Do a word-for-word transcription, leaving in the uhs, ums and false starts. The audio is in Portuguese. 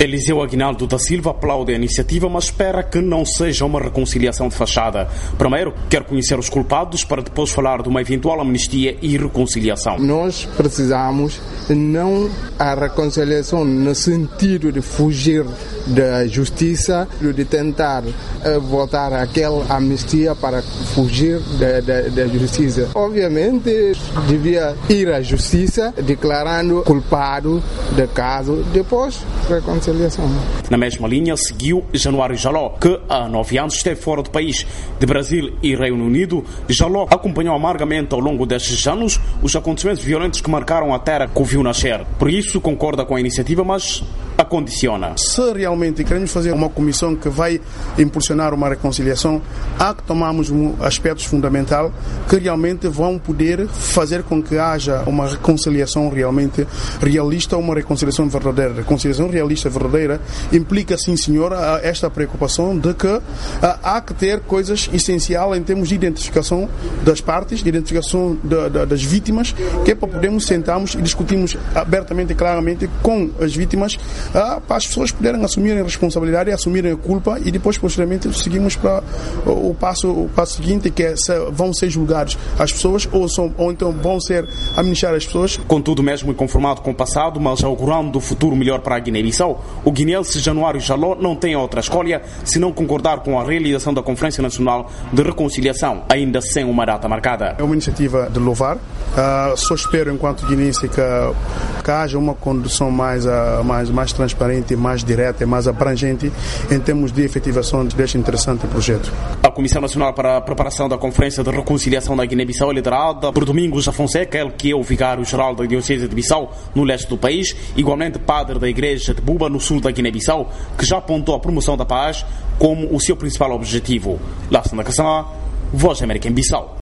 Eliseu Aguinaldo da Silva aplaude a iniciativa, mas espera que não seja uma reconciliação de fachada. Primeiro, quer conhecer os culpados para depois falar de uma eventual amnistia e reconciliação. Nós precisamos não a reconciliação no sentido de fugir da justiça, de tentar voltar àquela amnistia para fugir da, da, da justiça. Obviamente, devia ir à justiça declarando culpado do caso, depois reconciliação. Na mesma linha, seguiu Januário Jaló, que há nove anos esteve fora do país. De Brasil e Reino Unido, Jaló acompanhou amargamente ao longo destes anos os acontecimentos violentos que marcaram a terra que o viu nascer. Por isso, concorda com a iniciativa, mas a condiciona. Se realmente queremos fazer uma comissão que vai impulsionar uma reconciliação, há que tomarmos um aspectos fundamentais que realmente vão poder fazer com que haja uma reconciliação realmente realista, uma reconciliação verdadeira. Reconciliação realista verdadeira implica, sim senhor, esta preocupação de que há que ter coisas essenciais em termos de identificação das partes, de identificação de, de, das vítimas, que é para podermos sentarmos e discutirmos abertamente e claramente com as vítimas, para as pessoas poderem assumirem a responsabilidade, assumirem a culpa e depois, posteriormente, seguimos para o passo, o passo seguinte, que é se vão ser julgados as pessoas ou, são, ou então vão ser amnistiadas as pessoas. Contudo, mesmo inconformado com o passado, mas augurando o futuro melhor para a Guiné-Bissau, o guineense Januário Jaló não tem outra escolha senão concordar com a realização da Conferência Nacional de Reconciliação, ainda sem uma data marcada. É uma iniciativa de louvar. Uh, só espero, enquanto guineense, que, que haja uma condução mais, uh, mais, mais transparente, mais direta e mais abrangente em termos de efetivação deste interessante projeto. A Comissão Nacional para a Preparação da Conferência de Reconciliação da Guiné-Bissau é liderada por Domingos Afonseca, ele que é o vigário-geral da Diocese de Bissau, no leste do país, igualmente padre da Igreja de Buba, no sul da Guiné-Bissau, que já apontou a promoção da paz como o seu principal objetivo. Lá na Caçã, Voz da América em Bissau.